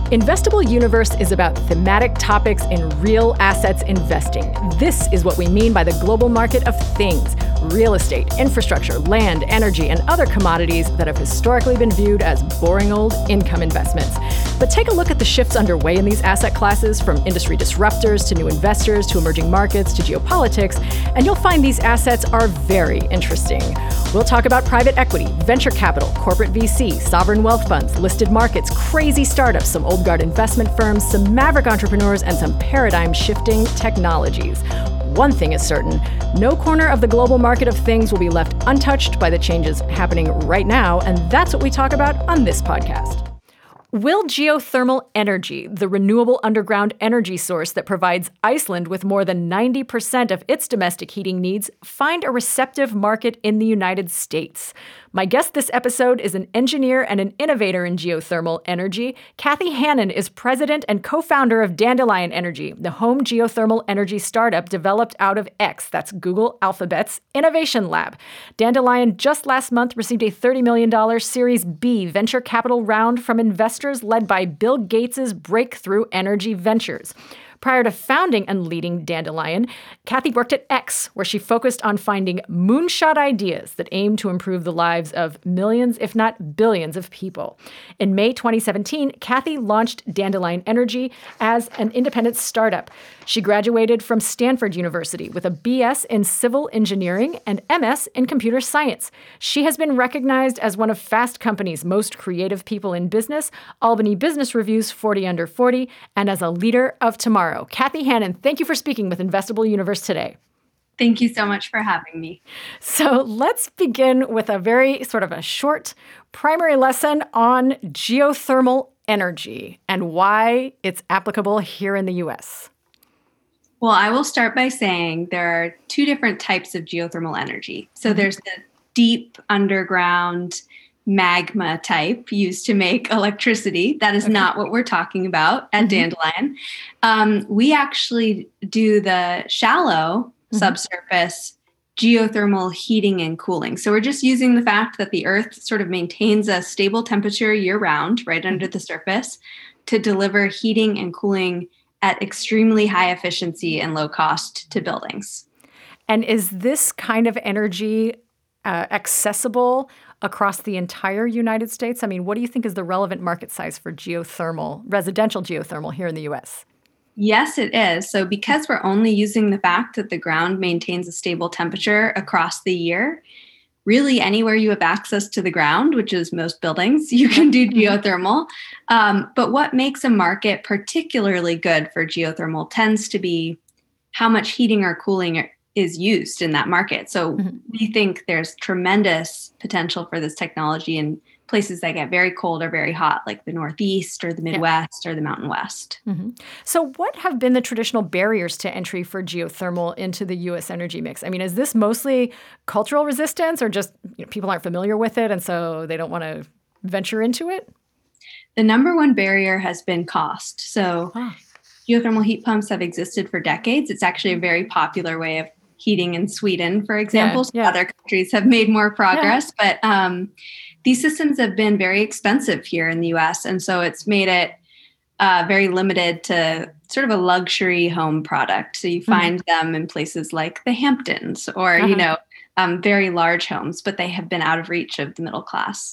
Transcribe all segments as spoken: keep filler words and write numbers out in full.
Investable Universe is about thematic topics in real assets investing. This is what we mean by the global market of things: real estate, infrastructure, land, energy, and other commodities that have historically been viewed as boring old income investments. But take a look at the shifts underway in these asset classes, from industry disruptors to new investors to emerging markets to geopolitics, and you'll find these assets are very interesting. We'll talk about private equity, venture capital, corporate V C, sovereign wealth funds, listed markets, crazy startups, some old guard investment firms, some maverick entrepreneurs, and some paradigm-shifting technologies. One thing is certain: no corner of the global market of things will be left untouched by the changes happening right now, and that's what we talk about on this podcast. Will geothermal energy, the renewable underground energy source that provides Iceland with more than ninety percent of its domestic heating needs, find a receptive market in the United States? My guest this episode is an engineer and an innovator in geothermal energy. Kathy Hannon is president and co-founder of Dandelion Energy, the home geothermal energy startup developed out of X, that's Google Alphabet's innovation lab. Dandelion just last month received a thirty million dollars Series B venture capital round from investors led by Bill Gates' Breakthrough Energy Ventures. Prior to founding and leading Dandelion, Kathy worked at X, where she focused on finding moonshot ideas that aim to improve the lives of millions, if not billions, of people. In May twenty seventeen, Kathy launched Dandelion Energy as an independent startup. She graduated from Stanford University with a B S in civil engineering and M S in computer science. She has been recognized as one of Fast Company's most creative people in business, Albany Business Review's forty under forty, and as a leader of tomorrow. Kathy Hannon, thank you for speaking with Investable Universe today. Thank you so much for having me. So let's begin with a very sort of a short primary lesson on geothermal energy and why it's applicable here in the U S. Well, I will start by saying there are two different types of geothermal energy. So mm-hmm. there's the deep underground magma type used to make electricity. That is okay. Not what we're talking about at mm-hmm. Dandelion. Um, we actually do the shallow mm-hmm. subsurface geothermal heating and cooling. So we're just using the fact that the earth sort of maintains a stable temperature year round, right mm-hmm. under the surface, to deliver heating and cooling at extremely high efficiency and low cost to buildings. And is this kind of energy uh, accessible across the entire United States? I mean, what do you think is the relevant market size for geothermal, residential geothermal here in the U S? Yes, it is. So because we're only using the fact that the ground maintains a stable temperature across the year, really anywhere you have access to the ground, which is most buildings, you can do geothermal. Um, but what makes a market particularly good for geothermal tends to be how much heating or cooling is used in that market. So mm-hmm. we think there's tremendous potential for this technology in places that get very cold or very hot, like the Northeast or the Midwest yeah. or the Mountain West. Mm-hmm. So what have been the traditional barriers to entry for geothermal into the U S energy mix? I mean, is this mostly cultural resistance, or just you know, people aren't familiar with it and so they don't want to venture into it? The number one barrier has been cost. So ah. geothermal heat pumps have existed for decades. It's actually a very popular way of heating in Sweden, for example. Yeah, yeah. Other countries have made more progress, yeah. but um, these systems have been very expensive here in the U S. And so it's made it uh, very limited to sort of a luxury home product. So you find mm-hmm. them in places like the Hamptons or, uh-huh. you know, um, very large homes, but they have been out of reach of the middle class.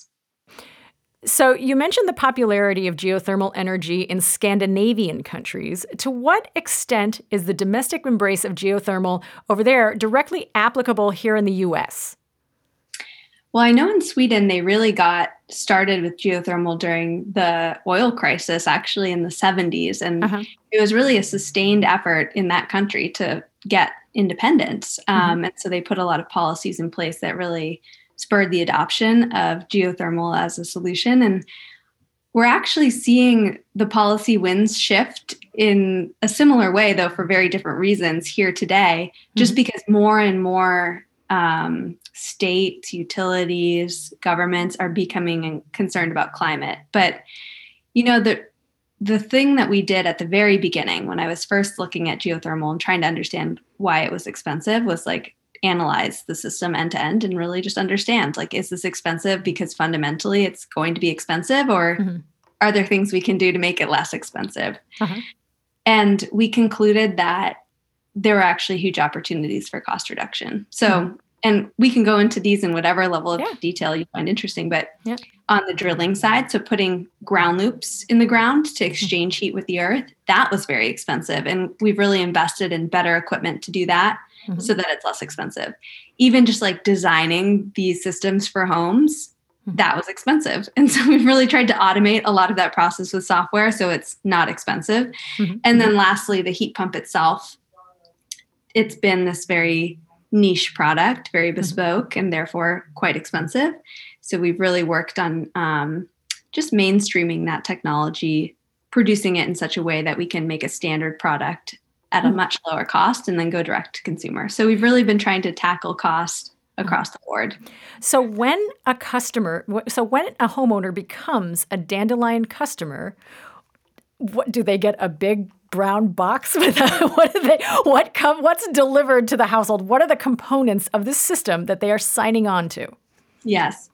So you mentioned the popularity of geothermal energy in Scandinavian countries. To what extent is the domestic embrace of geothermal over there directly applicable here in the U S? Well, I know in Sweden, they really got started with geothermal during the oil crisis, actually in the seventies. And uh-huh. it was really a sustained effort in that country to get independence. Mm-hmm. Um, and so they put a lot of policies in place that really spurred the adoption of geothermal as a solution. And we're actually seeing the policy winds shift in a similar way, though for very different reasons here today, just mm-hmm. because more and more um, states, utilities, governments are becoming concerned about climate. But, you know, the the thing that we did at the very beginning, when I was first looking at geothermal and trying to understand why it was expensive, was like, analyze the system end to end and really just understand, like, is this expensive because fundamentally it's going to be expensive, or mm-hmm. are there things we can do to make it less expensive? Uh-huh. And we concluded that there were actually huge opportunities for cost reduction. So, mm-hmm. and we can go into these in whatever level of yeah. detail you find interesting, but yeah. on the drilling side, so putting ground loops in the ground to exchange heat with the earth, that was very expensive. And we've really invested in better equipment to do that mm-hmm. so that it's less expensive. Even just like designing these systems for homes, mm-hmm. that was expensive. And so we've really tried to automate a lot of that process with software so it's not expensive. Mm-hmm. And then lastly, the heat pump itself, it's been this very niche product, very bespoke, mm-hmm. and therefore quite expensive. So we've really worked on um, just mainstreaming that technology, producing it in such a way that we can make a standard product at mm-hmm. a much lower cost and then go direct to consumer. So we've really been trying to tackle cost across the board. So when a customer, so when a homeowner becomes a Dandelion customer, what do they get? A big brown box with a, what do they what come what's delivered to the household? What are the components of this system that they are signing on to? Yes.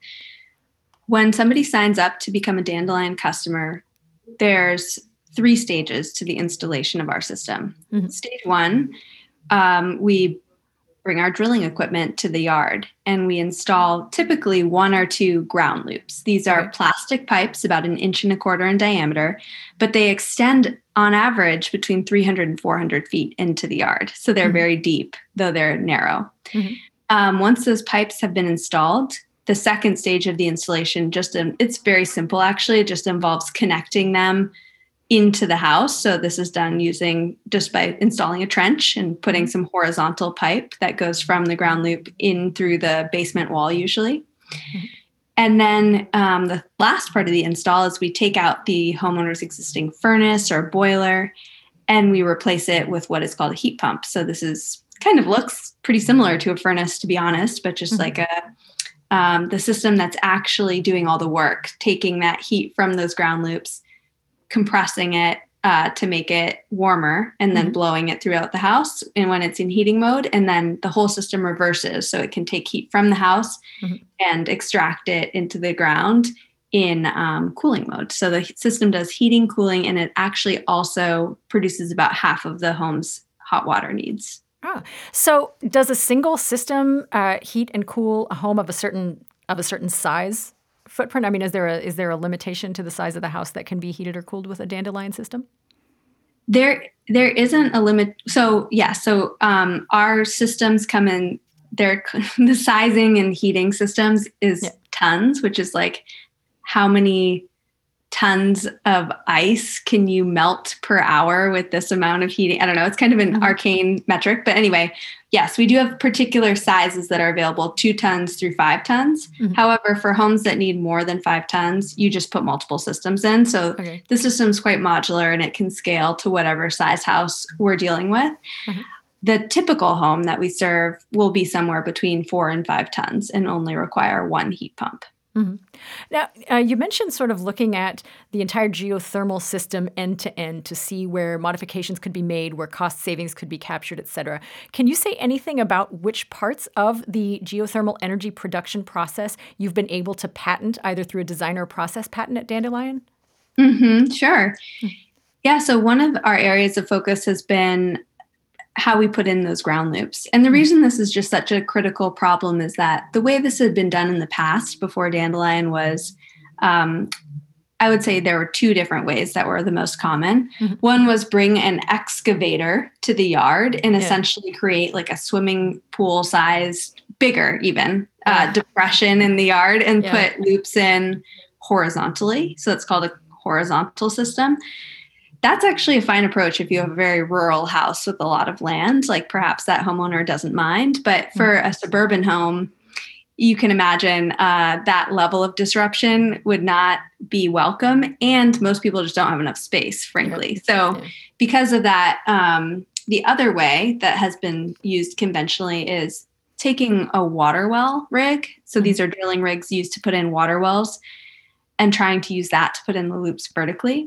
When somebody signs up to become a Dandelion customer, there's three stages to the installation of our system. Mm-hmm. Stage one, um, we bring our drilling equipment to the yard and we install typically one or two ground loops. These are plastic pipes about an inch and a quarter in diameter, but they extend on average between three hundred and four hundred feet into the yard. So they're mm-hmm. very deep, though they're narrow. Mm-hmm. Um, once those pipes have been installed, the second stage of the installation, just um, it's very simple, actually. It just involves connecting them into the house. So this is done using just by installing a trench and putting some horizontal pipe that goes from the ground loop in through the basement wall usually. Mm-hmm. And then um, the last part of the install is we take out the homeowner's existing furnace or boiler and we replace it with what is called a heat pump. So this is kind of looks pretty similar to a furnace, to be honest, but just mm-hmm. like a um, the system that's actually doing all the work, taking that heat from those ground loops, compressing it uh, to make it warmer and then mm-hmm. blowing it throughout the house and when it's in heating mode. And then the whole system reverses so it can take heat from the house mm-hmm. and extract it into the ground in um, cooling mode. So the system does heating, cooling, and it actually also produces about half of the home's hot water needs. Oh, so does a single system uh, heat and cool a home of a certain of a certain size? Footprint? I mean, is there a is there a limitation to the size of the house that can be heated or cooled with a Dandelion system? There, there isn't a limit. So yeah, so um, our systems come in. Their the sizing and heating systems is yeah. tons, which is like how many tons of ice can you melt per hour with this amount of heating? I don't know. It's kind of an mm-hmm. arcane metric, but anyway, yes, we do have particular sizes that are available, two tons through five tons. Mm-hmm. However, for homes that need more than five tons, you just put multiple systems in. So okay. the system's quite modular and it can scale to whatever size house we're dealing with. Mm-hmm. The typical home that we serve will be somewhere between four and five tons and only require one heat pump. Mm-hmm. Now, uh, you mentioned sort of looking at the entire geothermal system end to end to see where modifications could be made, where cost savings could be captured, et cetera. Can you say anything about which parts of the geothermal energy production process you've been able to patent, either through a design or process patent at Dandelion? Mm-hmm, sure. Mm-hmm. Yeah, so one of our areas of focus has been how we put in those ground loops. And the reason this is just such a critical problem is that the way this had been done in the past before Dandelion was, um, I would say there were two different ways that were the most common. Mm-hmm. One was bring an excavator to the yard and yeah. essentially create like a swimming pool sized, bigger even, uh, yeah. depression in the yard and yeah. put loops in horizontally. So it's called a horizontal system. That's actually a fine approach if you have a very rural house with a lot of land, like perhaps that homeowner doesn't mind. But for a suburban home, you can imagine uh, that level of disruption would not be welcome. And most people just don't have enough space, frankly. So yeah. because of that, um, the other way that has been used conventionally is taking a water well rig. So mm-hmm. these are drilling rigs used to put in water wells and trying to use that to put in the loops vertically.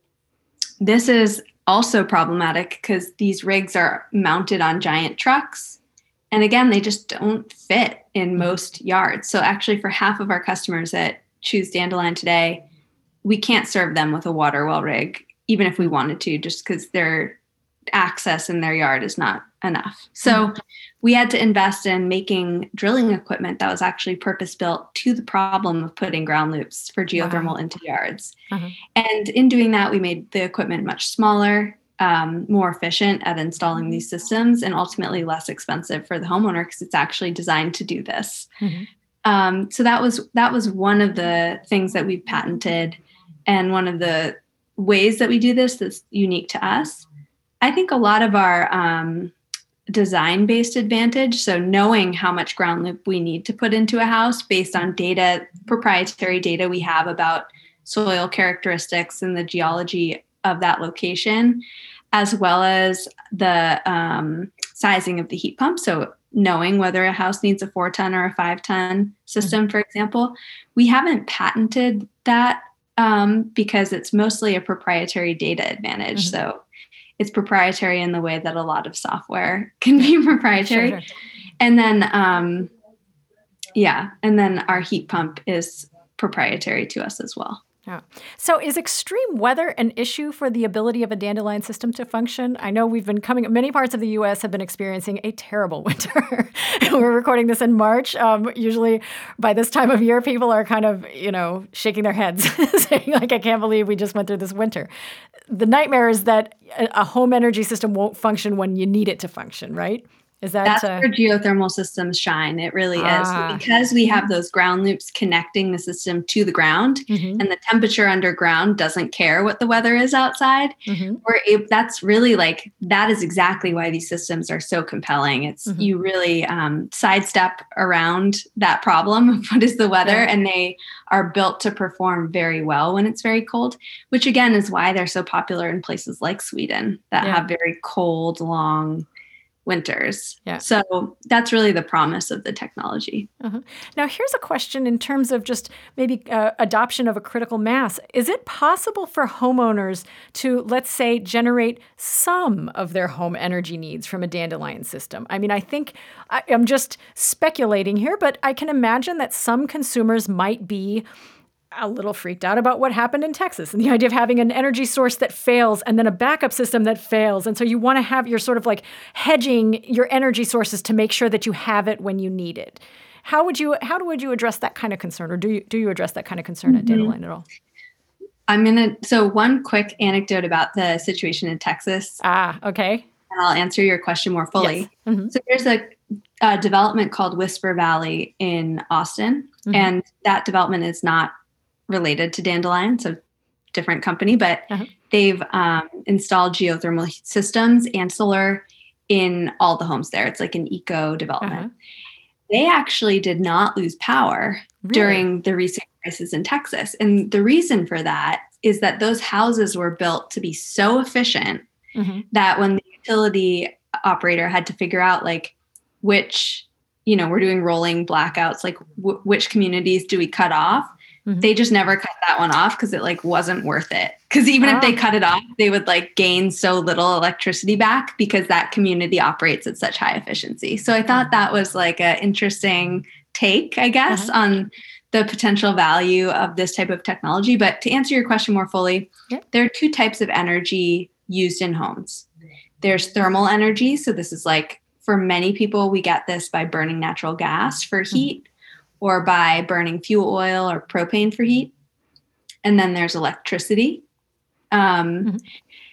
This is also problematic because these rigs are mounted on giant trucks. And again, they just don't fit in most yards. So actually for half of our customers that choose Dandelion today, we can't serve them with a water well rig, even if we wanted to, just because their access in their yard is not enough. So mm-hmm. we had to invest in making drilling equipment that was actually purpose-built to the problem of putting ground loops for geothermal wow. into yards. Uh-huh. And in doing that, we made the equipment much smaller, um, more efficient at installing these systems, and ultimately less expensive for the homeowner because it's actually designed to do this. Mm-hmm. Um, so that was that was one of the things that we've patented, and one of the ways that we do this that's unique to us. I think a lot of our um, design-based advantage, so knowing how much ground loop we need to put into a house based on data, proprietary data we have about soil characteristics and the geology of that location, as well as the um, sizing of the heat pump. So knowing whether a house needs a four ton or a five ton system, mm-hmm. for example, we haven't patented that um, because it's mostly a proprietary data advantage. Mm-hmm. So it's proprietary in the way that a lot of software can be proprietary. Sure, sure. And then, um, yeah, and then our heat pump is proprietary to us as well. Yeah. So is extreme weather an issue for the ability of a Dandelion system to function? I know we've been coming, many parts of the U S have been experiencing a terrible winter. We're recording this in March. Um, usually by this time of year, people are kind of, you know, shaking their heads, saying like, I can't believe we just went through this winter. The nightmare is that a home energy system won't function when you need it to function, right? Is that That's uh, where geothermal systems shine. It really ah. is. Because we have those ground loops connecting the system to the ground, mm-hmm. and the temperature underground doesn't care what the weather is outside. Mm-hmm. We're able, that's really like, that is exactly why these systems are so compelling. It's mm-hmm. you really um, sidestep around that problem of what is the weather, yeah. and they are built to perform very well when it's very cold, which again is why they're so popular in places like Sweden that yeah. have very cold, long winters. Yeah. So that's really the promise of the technology. Uh-huh. Now, here's a question in terms of just maybe uh, adoption of a critical mass. Is it possible for homeowners to, let's say, generate some of their home energy needs from a Dandelion system? I mean, I think I, I'm just speculating here, but I can imagine that some consumers might be a little freaked out about what happened in Texas and the idea of having an energy source that fails and then a backup system that fails. And so you want to have, you're sort of like hedging your energy sources to make sure that you have it when you need it. How would you, how would you address that kind of concern, or do you, do you address that kind of concern mm-hmm. at Dandelion at all? I'm going to, so one quick anecdote about the situation in Texas. Ah, okay. And I'll answer your question more fully. Yes. Mm-hmm. So there's a, a development called Whisper Valley in Austin, mm-hmm. and that development is not related to Dandelion, it's a different company, but uh-huh. they've um, installed geothermal systems and solar in all the homes there. It's like an eco development. Uh-huh. They actually did not lose power really? during the recent crisis in Texas. And the reason for that is that those houses were built to be so efficient mm-hmm. that when the utility operator had to figure out like which, you know, we're doing rolling blackouts, like w- which communities do we cut off? Mm-hmm. They just never cut that one off because it like wasn't worth it. Because even oh. if they cut it off, they would like gain so little electricity back because that community operates at such high efficiency. So I thought that was like an interesting take, I guess, uh-huh. on the potential value of this type of technology. But to answer your question more fully, yep. there are two types of energy used in homes. There's thermal energy. So this is like, for many people, we get this by burning natural gas for heat. Mm-hmm. or by burning fuel oil or propane for heat. And then there's electricity. Um, mm-hmm.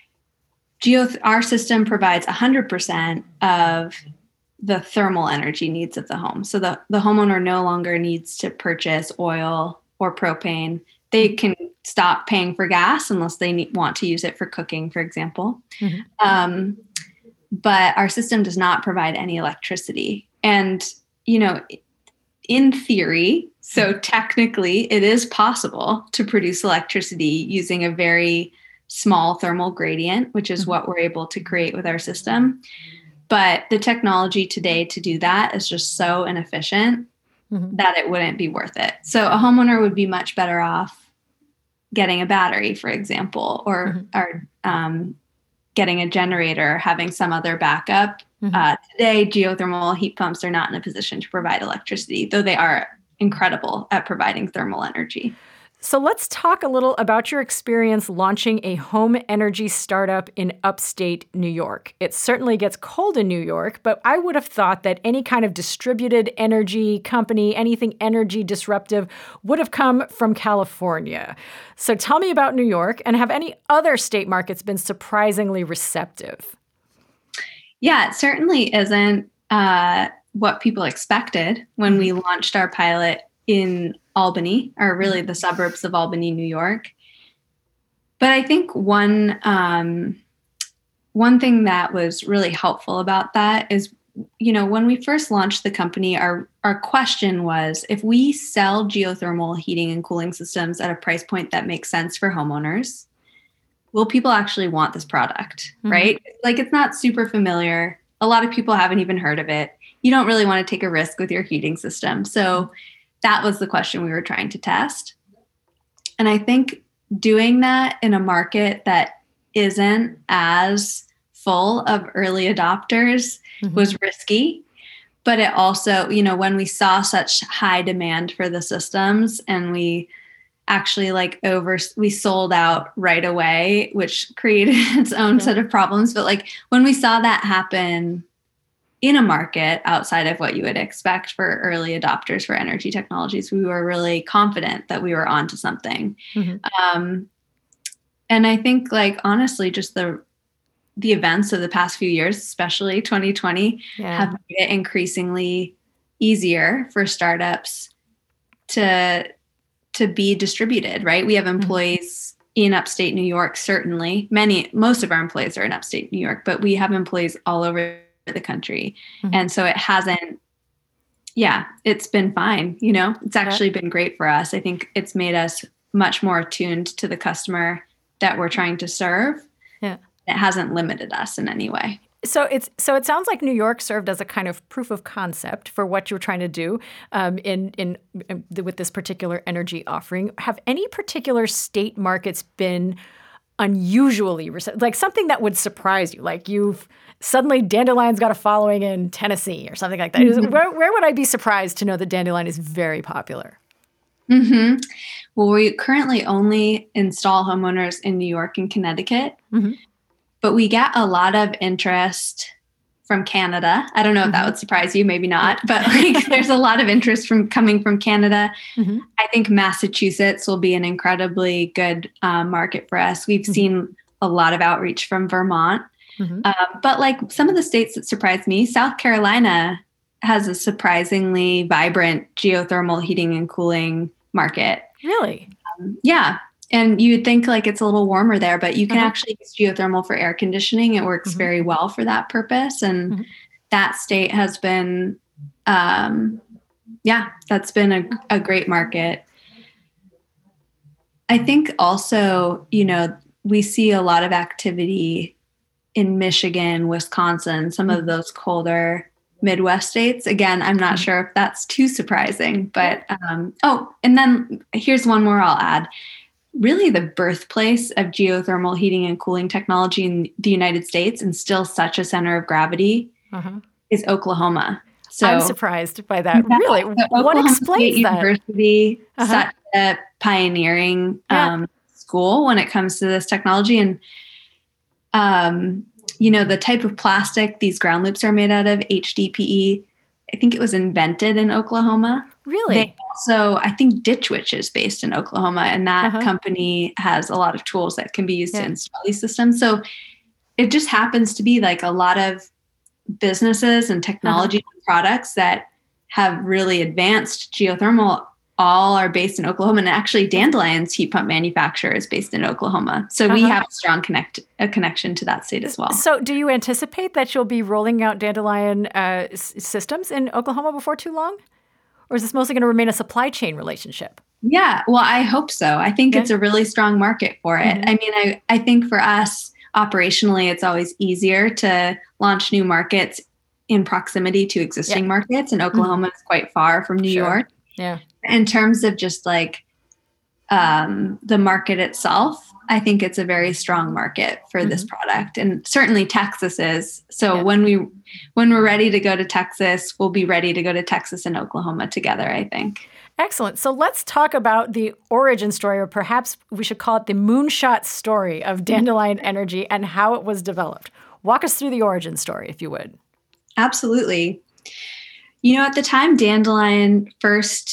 Geo, our system provides one hundred percent of the thermal energy needs of the home. So the, the homeowner no longer needs to purchase oil or propane. They can stop paying for gas unless they need, want to use it for cooking, for example. Mm-hmm. Um, but our system does not provide any electricity. And, you know, in theory, so technically, it is possible to produce electricity using a very small thermal gradient, which is mm-hmm. what we're able to create with our system. But the technology today to do that is just so inefficient mm-hmm. that it wouldn't be worth it. So a homeowner would be much better off getting a battery, for example, or, mm-hmm. or um, getting a generator, having some other backup. Mm-hmm. Uh, today, geothermal heat pumps are not in a position to provide electricity, though they are incredible at providing thermal energy. So let's talk a little about your experience launching a home energy startup in upstate New York. It certainly gets cold in New York, but I would have thought that any kind of distributed energy company, anything energy disruptive, would have come from California. So tell me about New York, and have any other state markets been surprisingly receptive? Yeah, it certainly isn't uh, what people expected when we launched our pilot in Albany, or really the suburbs of Albany, New York. But I think one um, one thing that was really helpful about that is, you know, when we first launched the company, our our question was, if we sell geothermal heating and cooling systems at a price point that makes sense for homeowners, will people actually want this product, mm-hmm. right? Like, it's not super familiar. A lot of people haven't even heard of it. You don't really want to take a risk with your heating system. So that was the question we were trying to test. And I think doing that in a market that isn't as full of early adopters mm-hmm. was risky. But it also, you know, when we saw such high demand for the systems, and we actually like over, we sold out right away, which created its own mm-hmm. set of problems. But like when we saw that happen in a market outside of what you would expect for early adopters for energy technologies, we were really confident that we were onto something. Mm-hmm. Um, and I think, like, honestly, just the the events of the past few years, especially twenty twenty, yeah. have made it increasingly easier for startups to to be distributed, right? We have employees mm-hmm. in upstate New York, certainly. Many, most of our employees are in upstate New York, but we have employees all over the country. Mm-hmm. And so it hasn't, yeah, it's been fine. You know, it's actually yeah. been great for us. I think it's made us much more attuned to the customer that we're trying to serve. Yeah. It hasn't limited us in any way. So it's so it sounds like New York served as a kind of proof of concept for what you're trying to do um, in, in in with this particular energy offering. Have any particular state markets been unusually receptive, like something that would surprise you, like you've suddenly Dandelion's got a following in Tennessee or something like that? Mm-hmm. Where, where would I be surprised to know that Dandelion is very popular? Mm-hmm. Well, we currently only install homeowners in New York and Connecticut, mm-hmm. but we get a lot of interest from Canada. I don't know if mm-hmm. that would surprise you, maybe not, but like there's a lot of interest from coming from Canada. Mm-hmm. I think Massachusetts will be an incredibly good uh, market for us. We've mm-hmm. seen a lot of outreach from Vermont. Mm-hmm. Uh, but like some of the states that surprised me, South Carolina has a surprisingly vibrant geothermal heating and cooling market. Really? Um, yeah. And you would think like it's a little warmer there, but you can uh-huh. actually use geothermal for air conditioning. It works mm-hmm. very well for that purpose. And mm-hmm. that state has been, um, yeah, that's been a, a great market. I think also, you know, we see a lot of activity in Michigan, Wisconsin, some of those colder Midwest states. Again, I'm not sure if that's too surprising, but, um, oh, and then here's one more I'll add. Really the birthplace of geothermal heating and cooling technology in the United States, and still such a center of gravity, uh-huh. is Oklahoma. So I'm surprised by that. Yeah, really? So what Oklahoma explains State that? University, uh-huh. such a pioneering yeah. um, school when it comes to this technology. And Um, you know, the type of plastic these ground loops are made out of, H D P E, I think it was invented in Oklahoma. Really? They also, I think Ditch Witch is based in Oklahoma, and that uh-huh. company has a lot of tools that can be used yeah. to install these systems. So it just happens to be like a lot of businesses and technology uh-huh. products that have really advanced geothermal all are based in Oklahoma. And actually Dandelion's heat pump manufacturer is based in Oklahoma. So uh-huh. we have a strong connect a connection to that state as well. So do you anticipate that you'll be rolling out Dandelion uh, s- systems in Oklahoma before too long? Or is this mostly going to remain a supply chain relationship? Yeah, well, I hope so. I think yeah. it's a really strong market for it. Mm-hmm. I mean, I, I think for us, operationally, it's always easier to launch new markets in proximity to existing yeah. markets. And Oklahoma mm-hmm. is quite far from New sure. York. Yeah. In terms of just like um, the market itself, I think it's a very strong market for mm-hmm. this product, and certainly Texas is. So yeah. when we when we're ready to go to Texas, we'll be ready to go to Texas and Oklahoma together, I think. Excellent. So let's talk about the origin story, or perhaps we should call it the moonshot story of Dandelion Energy and how it was developed. Walk us through the origin story, if you would. Absolutely. You know, at the time Dandelion first,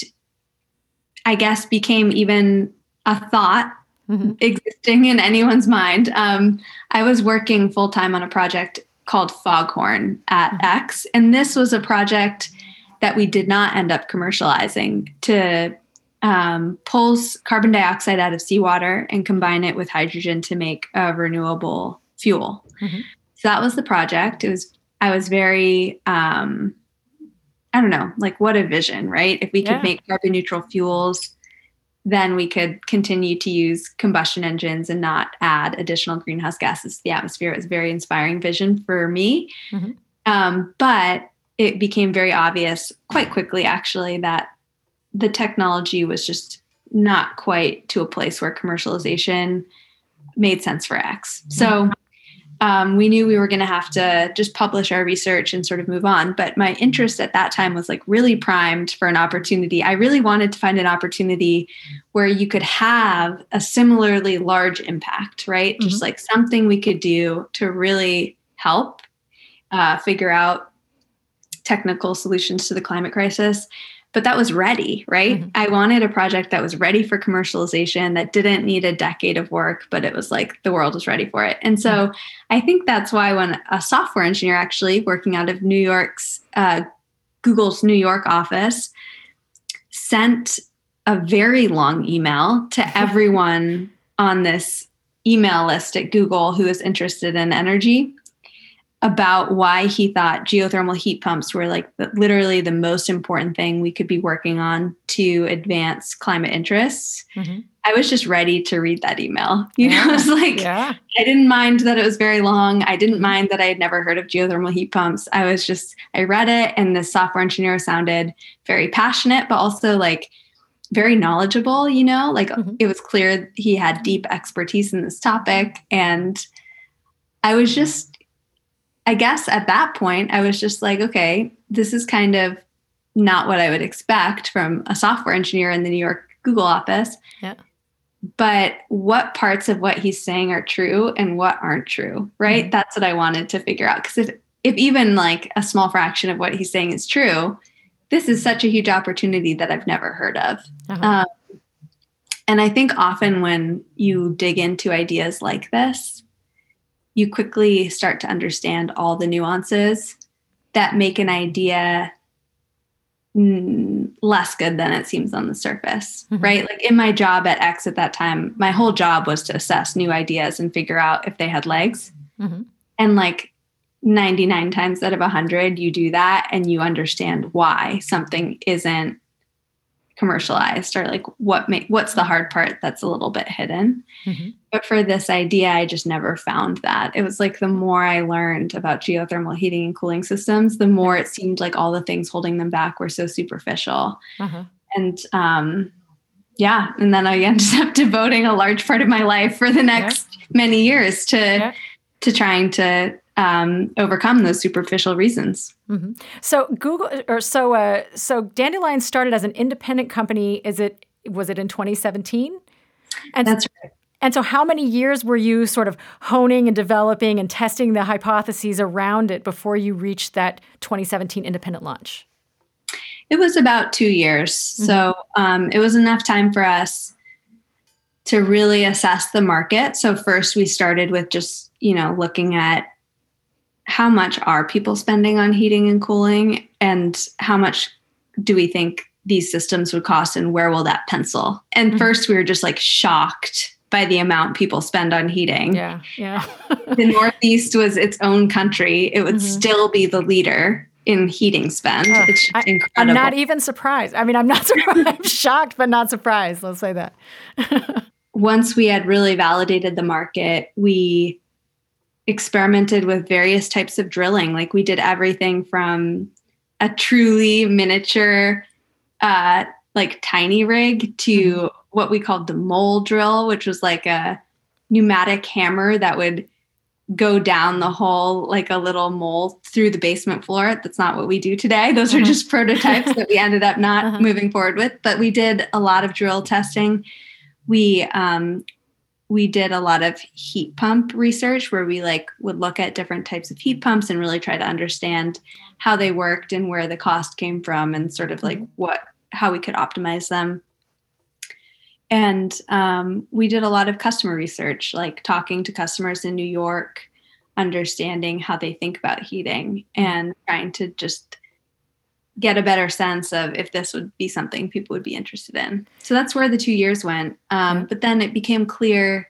I guess, became even a thought mm-hmm. existing in anyone's mind, um, I was working full-time on a project called Foghorn at mm-hmm. X. And this was a project that we did not end up commercializing to um, pull carbon dioxide out of seawater and combine it with hydrogen to make a renewable fuel. Mm-hmm. So that was the project. It was, I was very, um, I don't know, like what a vision, right? If we could yeah. make carbon neutral fuels, then we could continue to use combustion engines and not add additional greenhouse gases to the atmosphere. It was a very inspiring vision for me. Mm-hmm. Um, but it became very obvious quite quickly, actually, that the technology was just not quite to a place where commercialization made sense for X. Mm-hmm. So um, we knew we were going to have to just publish our research and sort of move on. But my interest at that time was like really primed for an opportunity. I really wanted to find an opportunity where you could have a similarly large impact, right? Mm-hmm. Just like something we could do to really help uh, figure out technical solutions to the climate crisis. But that was ready, right? Mm-hmm. I wanted a project that was ready for commercialization, that didn't need a decade of work, but it was like the world was ready for it. And so mm-hmm. I think that's why when a software engineer actually working out of New York's, uh, Google's New York office sent a very long email to everyone on this email list at Google who is interested in energy about why he thought geothermal heat pumps were like the, literally the most important thing we could be working on to advance climate interests. Mm-hmm. I was just ready to read that email. You yeah. know, I was like, yeah. I didn't mind that it was very long. I didn't mind that I had never heard of geothermal heat pumps. I was just, I read it, and the software engineer sounded very passionate, but also like very knowledgeable, you know, like mm-hmm. it was clear he had deep expertise in this topic. And I was just, I guess at that point, I was just like, okay, this is kind of not what I would expect from a software engineer in the New York Google office. Yeah. But what parts of what he's saying are true and what aren't true, right? Mm-hmm. That's what I wanted to figure out. Because if, if even like a small fraction of what he's saying is true, this is such a huge opportunity that I've never heard of. Uh-huh. Um, and I think often when you dig into ideas like this, you quickly start to understand all the nuances that make an idea mm, less good than it seems on the surface, mm-hmm. right? Like in my job at X at that time, my whole job was to assess new ideas and figure out if they had legs. Mm-hmm. And like ninety-nine times out of one hundred, you do that and you understand why something isn't commercialized, or like what make, what's the hard part that's a little bit hidden. Mm-hmm. But for this idea, I just never found that. It was like the more I learned about geothermal heating and cooling systems, the more it seemed like all the things holding them back were so superficial. Uh-huh. And um, yeah, and then I ended up devoting a large part of my life for the next yeah. many years to yeah. to trying to um, overcome those superficial reasons. Mm-hmm. So Google, or so, uh, so Dandelion started as an independent company. Is it, was it in twenty seventeen? And That's right. And so how many years were you sort of honing and developing and testing the hypotheses around it before you reached that twenty seventeen independent launch? It was about two years. Mm-hmm. So um, it was enough time for us to really assess the market. So first we started with just, you know, looking at how much are people spending on heating and cooling, and how much do we think these systems would cost, and where will that pencil? And mm-hmm. first we were just like shocked by the amount people spend on heating. Yeah, yeah. The Northeast was its own country. It would mm-hmm. still be the leader in heating spend. Oh, it's I, incredible. I'm not even surprised. I mean, I'm not surprised. I'm shocked, but not surprised. Let's say that. Once we had really validated the market, we experimented with various types of drilling. Like we did everything from a truly miniature, uh, like tiny rig to mm-hmm. what we called the mole drill, which was like a pneumatic hammer that would go down the hole like a little mole through the basement floor. That's not what we do today. Those uh-huh. are just prototypes that we ended up not uh-huh. moving forward with. But we did a lot of drill testing. We um, we did a lot of heat pump research where we like would look at different types of heat pumps and really try to understand how they worked and where the cost came from and sort of like what how we could optimize them. And um, we did a lot of customer research, like talking to customers in New York, understanding how they think about heating and trying to just get a better sense of if this would be something people would be interested in. So that's where the two years went. Um, yeah. But then it became clear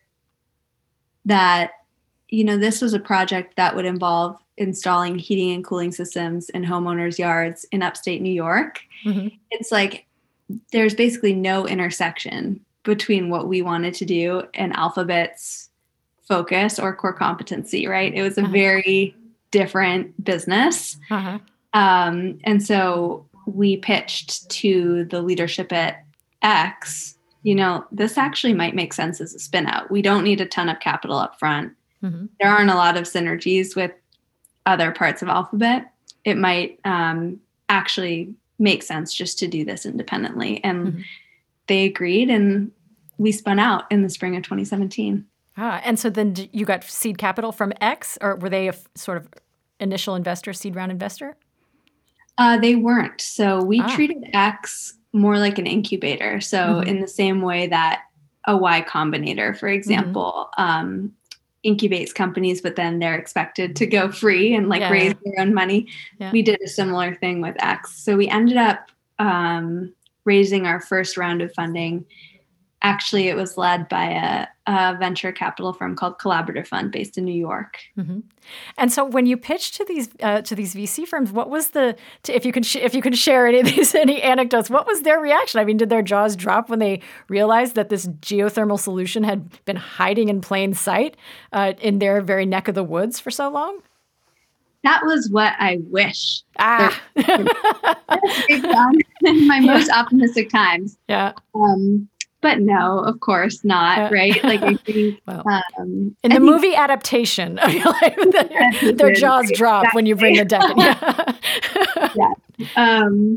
that, you know, this was a project that would involve installing heating and cooling systems in homeowners' yards in upstate New York. Mm-hmm. It's like there's basically no intersection between what we wanted to do and Alphabet's focus or core competency, right? It was a uh-huh. very different business. Uh-huh. Um, and so we pitched to the leadership at X, you know, this actually might make sense as a spin out. We don't need a ton of capital up front. Mm-hmm. There aren't a lot of synergies with other parts of Alphabet. It might um, actually make sense just to do this independently. And mm-hmm. they agreed, and we spun out in the spring of twenty seventeen. Ah, and so then you got seed capital from X, or were they a f- sort of initial investor, seed round investor? Uh, they weren't. So we ah. treated X more like an incubator. So mm-hmm. in the same way that a Y Combinator, for example, mm-hmm. um, incubates companies, but then they're expected to go free and like yeah. raise their own money. Yeah. We did a similar thing with X. So we ended up um, raising our first round of funding. Actually, it was led by a, a venture capital firm called Collaborative Fund based in New York. Mm-hmm. And so, when you pitched to these uh, to these V C firms, what was the to, if you could sh- if you could share any of these any anecdotes? What was their reaction? I mean, did their jaws drop when they realized that this geothermal solution had been hiding in plain sight uh, in their very neck of the woods for so long? That was what I wish. Ah, they've done in my most optimistic times. Yeah. Um, But no, of course not, uh, right? Like I think well, um, in I the think, movie adaptation, like their, their jaws right, drop exactly. when you bring the deck in. Yeah. yeah. Um,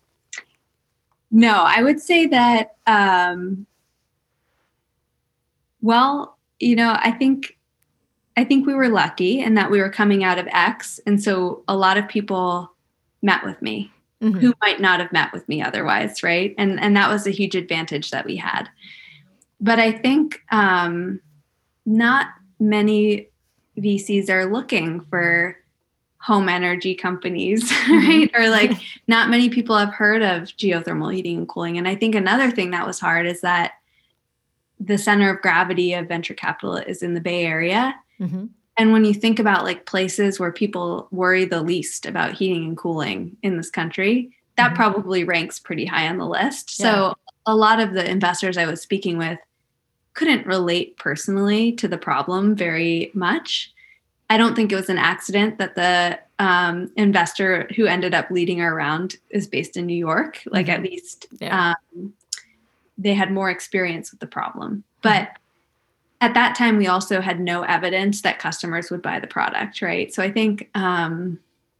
no, I would say that. Um, well, you know, I think I think we were lucky in that we were coming out of X, and so a lot of people met with me. Mm-hmm. Who might not have met with me otherwise, right? And and that was a huge advantage that we had. But I think um, not many V Cs are looking for home energy companies, right? Or like not many people have heard of geothermal heating and cooling. And I think another thing that was hard is that the center of gravity of venture capital is in the Bay Area. Mm-hmm. And when you think about like places where people worry the least about heating and cooling in this country, that mm-hmm. probably ranks pretty high on the list. Yeah. So a lot of the investors I was speaking with couldn't relate personally to the problem very much. I don't think it was an accident that the um, investor who ended up leading our round is based in New York. Like mm-hmm. at least yeah. um, they had more experience with the problem. But mm-hmm. at that time, we also had no evidence that customers would buy the product, right? So I think um,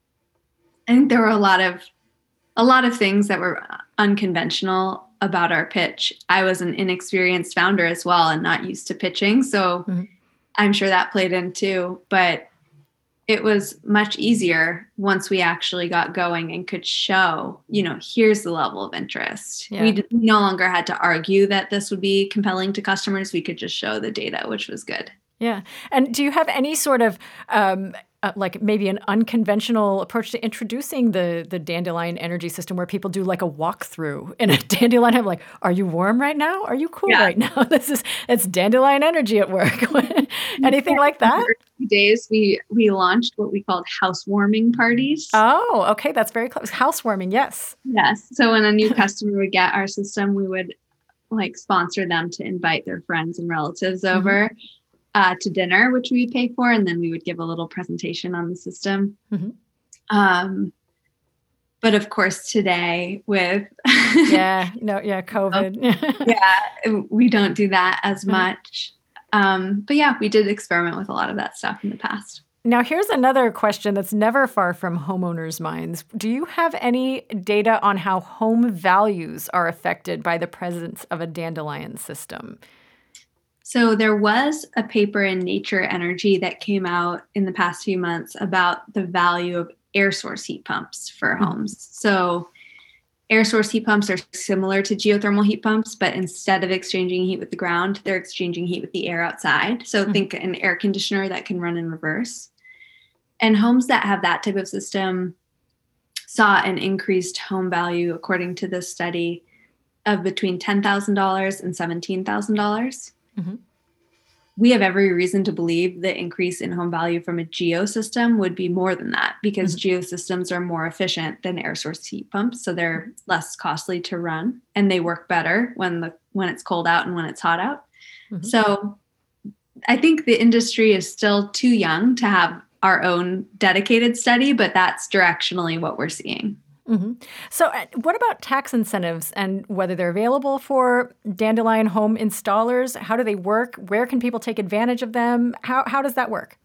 I think there were a lot of a lot of things that were unconventional about our pitch. I was an inexperienced founder as well and not used to pitching, so mm-hmm. I'm sure that played in too. But it was much easier once we actually got going and could show, you know, here's the level of interest. Yeah. We d- no longer had to argue that this would be compelling to customers. We could just show the data, which was good. Yeah. And do you have any sort of um, uh, like maybe an unconventional approach to introducing the the Dandelion energy system where people do like a walkthrough in a Dandelion? I'm like, are you warm right now? Are you cool yeah. right now? This is it's Dandelion energy at work. Anything like that? Days we we launched what we called housewarming parties. Oh, okay, that's very close. Housewarming, yes. Yes. So when a new customer would get our system, we would like sponsor them to invite their friends and relatives over mm-hmm. uh, to dinner, which we would pay for, and then we would give a little presentation on the system. Mm-hmm. Um, but of course, today with yeah, no, yeah, COVID, yeah, we don't do that as much. Um, but yeah, we did experiment with a lot of that stuff in the past. Now, here's another question that's never far from homeowners' minds. Do you have any data on how home values are affected by the presence of a dandelion system? So there was a paper in Nature Energy that came out in the past few months about the value of air source heat pumps for mm-hmm. homes. So air source heat pumps are similar to geothermal heat pumps, but instead of exchanging heat with the ground, they're exchanging heat with the air outside. So mm-hmm. think an air conditioner that can run in reverse. And homes that have that type of system saw an increased home value, according to this study, of between ten thousand dollars and seventeen thousand dollars. Mm-hmm. We have every reason to believe the increase in home value from a geo system would be more than that, because mm-hmm. geo systems are more efficient than air source heat pumps. So they're less costly to run, and they work better when the when it's cold out and when it's hot out. Mm-hmm. So I think the industry is still too young to have our own dedicated study, but that's directionally what we're seeing. Mm-hmm. So uh, what about tax incentives and whether they're available for Dandelion home installers? How do they work? Where can people take advantage of them? How how does that work?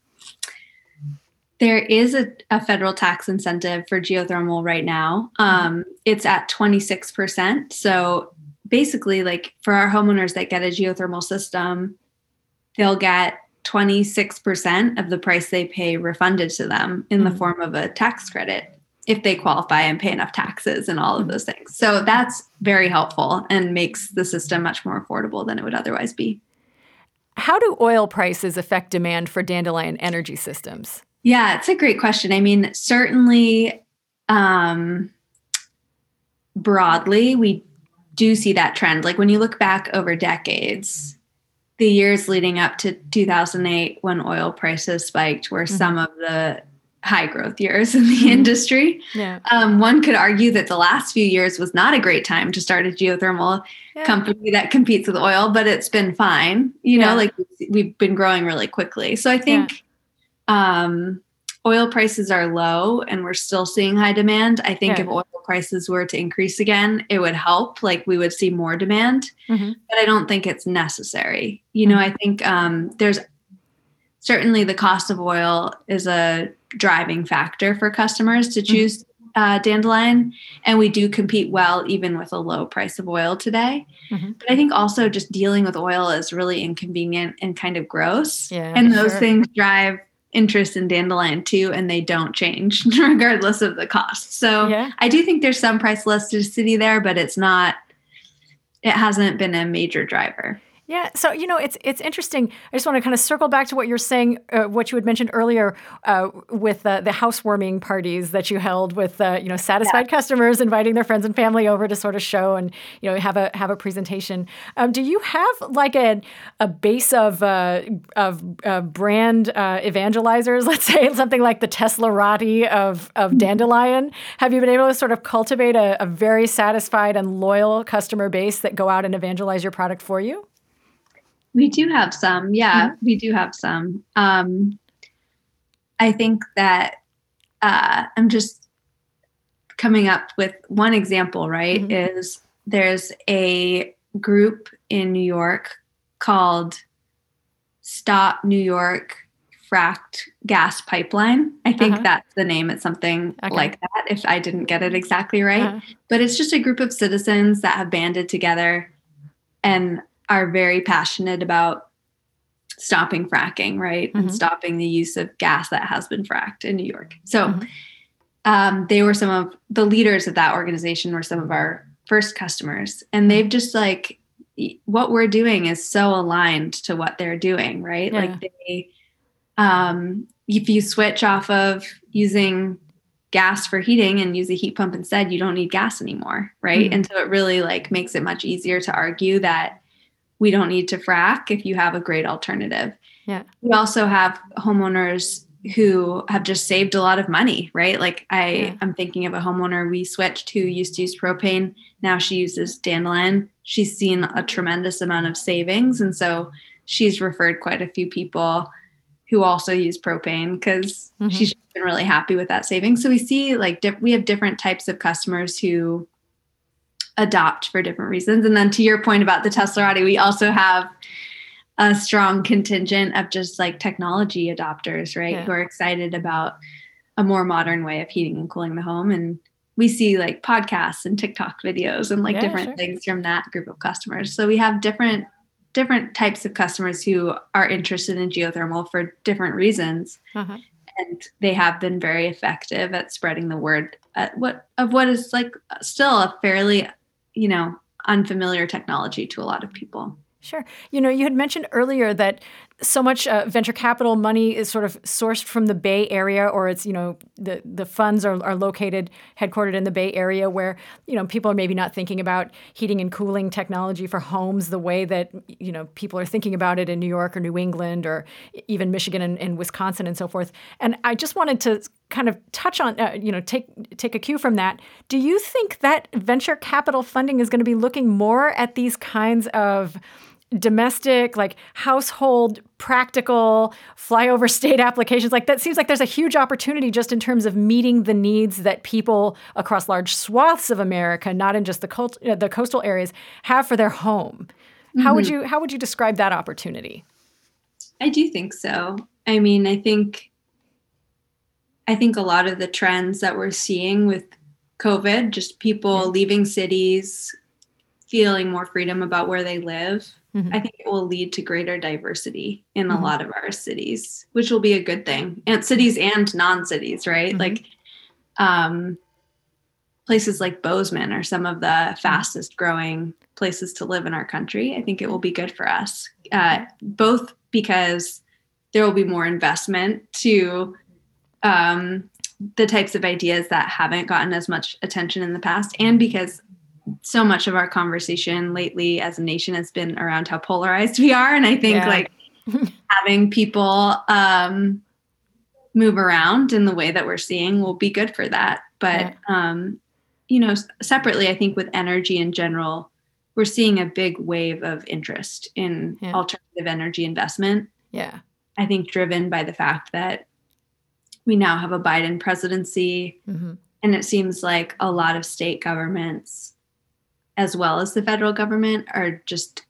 There is a, a federal tax incentive for geothermal right now. Um, mm-hmm. It's at twenty-six percent. So basically, like for our homeowners that get a geothermal system, they'll get twenty-six percent of the price they pay refunded to them in mm-hmm. the form of a tax credit if they qualify and pay enough taxes and all of those things. So that's very helpful and makes the system much more affordable than it would otherwise be. How do oil prices affect demand for Dandelion energy systems? Yeah, it's a great question. I mean, certainly um, broadly, we do see that trend. Like when you look back over decades, the years leading up to two thousand eight when oil prices spiked were mm-hmm. some of the high growth years in the mm-hmm. industry. Yeah. Um, one could argue that the last few years was not a great time to start a geothermal yeah. company that competes with oil, but it's been fine. You know, yeah. like we've been growing really quickly. So I think yeah. um, oil prices are low and we're still seeing high demand. I think yeah. if oil prices were to increase again, it would help. Like we would see more demand, mm-hmm. but I don't think it's necessary. You mm-hmm. know, I think um, there's certainly the cost of oil is a driving factor for customers to choose uh, Dandelion. And we do compete well, even with a low price of oil today. Mm-hmm. But I think also just dealing with oil is really inconvenient and kind of gross. Yeah, and those sure. things drive interest in Dandelion too, and they don't change regardless of the cost. So yeah. I do think there's some price elasticity there, but it's not, it hasn't been a major driver. Yeah. So, you know, it's it's interesting. I just want to kind of circle back to what you're saying, uh, what you had mentioned earlier uh, with uh, the housewarming parties that you held with, uh, you know, satisfied yeah. customers inviting their friends and family over to sort of show and, you know, have a have a presentation. Um, do you have like a a base of uh, of uh, brand uh, evangelizers, let's say something like the Teslarati of, of Dandelion? Have you been able to sort of cultivate a, a very satisfied and loyal customer base that go out and evangelize your product for you? We do have some. Yeah, mm-hmm. we do have some. Um, I think that uh, I'm just coming up with one example, right? Mm-hmm. Is there's a group in New York called Stop New York Fracked Gas Pipeline. I think uh-huh. that's the name. It's something okay. like that, if I didn't get it exactly right. Uh-huh. But it's just a group of citizens that have banded together and are very passionate about stopping fracking, right? Mm-hmm. And stopping the use of gas that has been fracked in New York. So mm-hmm. um, they were some of the leaders of that organization were some of our first customers. And they've just like, what we're doing is so aligned to what they're doing, right? Yeah. Like they, um, if you switch off of using gas for heating and use a heat pump instead, you don't need gas anymore, right? Mm-hmm. And so it really like makes it much easier to argue that we don't need to frack if you have a great alternative. Yeah. We also have homeowners who have just saved a lot of money, right? Like I, yeah. I'm thinking of a homeowner we switched who used to use propane. Now she uses Dandelion. She's seen a tremendous amount of savings. And so she's referred quite a few people who also use propane because mm-hmm. she's been really happy with that savings. So we see like, diff- we have different types of customers who adopt for different reasons. And then to your point about the Teslarati, we also have a strong contingent of just like technology adopters, right? Yeah. Who are excited about a more modern way of heating and cooling the home. And we see like podcasts and TikTok videos and like yeah, different sure. things from that group of customers. So we have different different types of customers who are interested in geothermal for different reasons. Uh-huh. And they have been very effective at spreading the word at what of what is like still a fairly, you know, unfamiliar technology to a lot of people. Sure. You know, you had mentioned earlier that so much uh, venture capital money is sort of sourced from the Bay Area, or it's, you know, the, the funds are, are located, headquartered in the Bay Area where, you know, people are maybe not thinking about heating and cooling technology for homes the way that, you know, people are thinking about it in New York or New England or even Michigan and, and Wisconsin and so forth. And I just wanted to kind of touch on, uh, you know, take take a cue from that. Do you think that venture capital funding is going to be looking more at these kinds of domestic, like household, practical, flyover state applications? Like that seems like there's a huge opportunity just in terms of meeting the needs that people across large swaths of America, not in just the cult, uh, the coastal areas, have for their home. Mm-hmm. How would you how would you describe that opportunity? I do think so. I mean, I think I think a lot of the trends that we're seeing with COVID, just people yeah. leaving cities, feeling more freedom about where they live, mm-hmm. I think it will lead to greater diversity in mm-hmm. a lot of our cities, which will be a good thing. And cities and non-cities, right? Mm-hmm. Like um, places like Bozeman are some of the fastest growing places to live in our country. I think it will be good for us, uh, both because there will be more investment to um, the types of ideas that haven't gotten as much attention in the past, and because so much of our conversation lately as a nation has been around how polarized we are. And I think yeah. like having people um, move around in the way that we're seeing will be good for that. But, yeah. um, you know, separately, I think with energy in general, we're seeing a big wave of interest in yeah. alternative energy investment. Yeah. I think driven by the fact that we now have a Biden presidency, mm-hmm. and it seems like a lot of state governments, as well as the federal government, are just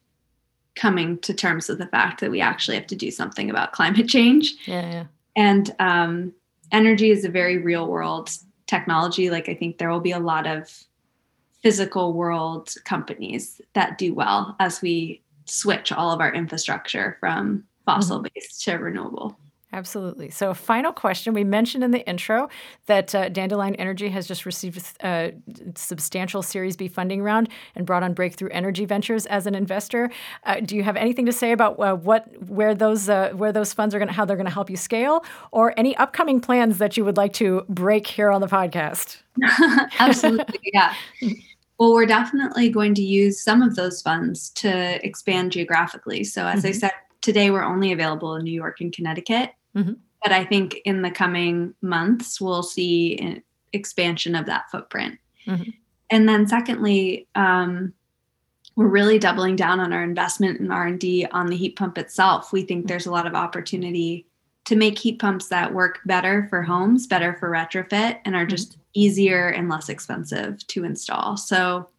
coming to terms with the fact that we actually have to do something about climate change. Yeah, yeah. And um, energy is a very real world technology. Like I think there will be a lot of physical world companies that do well as we switch all of our infrastructure from fossil-based mm-hmm. to renewable. Absolutely. So final question. We mentioned in the intro that uh, Dandelion Energy has just received a substantial Series B funding round and brought on Breakthrough Energy Ventures as an investor. Uh, do you have anything to say about uh, what, where those, uh, where those funds are going to, how they're going to help you scale, or any upcoming plans that you would like to break here on the podcast? Absolutely. Yeah. Well, we're definitely going to use some of those funds to expand geographically. So as mm-hmm. I said, today we're only available in New York and Connecticut. Mm-hmm. But I think in the coming months, we'll see an expansion of that footprint. Mm-hmm. And then secondly, um, we're really doubling down on our investment in R and D on the heat pump itself. We think there's a lot of opportunity to make heat pumps that work better for homes, better for retrofit, and are just mm-hmm. easier and less expensive to install. So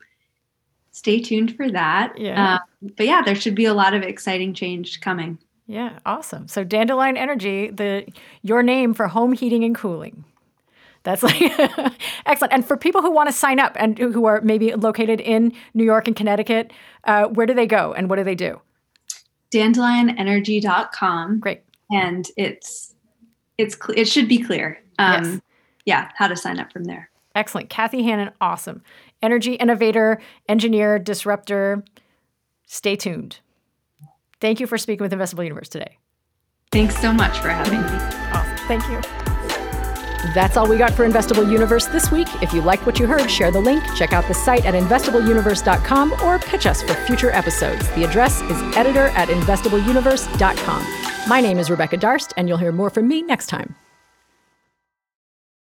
stay tuned for that. Yeah. Um, but yeah, there should be a lot of exciting change coming. Yeah, awesome. So Dandelion Energy, the your name for home heating and cooling. That's like excellent. And for people who want to sign up and who are maybe located in New York and Connecticut, uh, where do they go and what do they do? dandelion energy dot com. Great. And it's it's it should be clear. Um, yes. Yeah, how to sign up from there. Excellent. Kathy Hannon, awesome. Energy innovator, engineer, disruptor. Stay tuned. Thank you for speaking with Investable Universe today. Thanks so much for having me. Awesome. Thank you. That's all we got for Investable Universe this week. If you liked what you heard, share the link, check out the site at investable universe dot com, or pitch us for future episodes. The address is editor at investable universe dot com. My name is Rebecca Darst, and you'll hear more from me next time.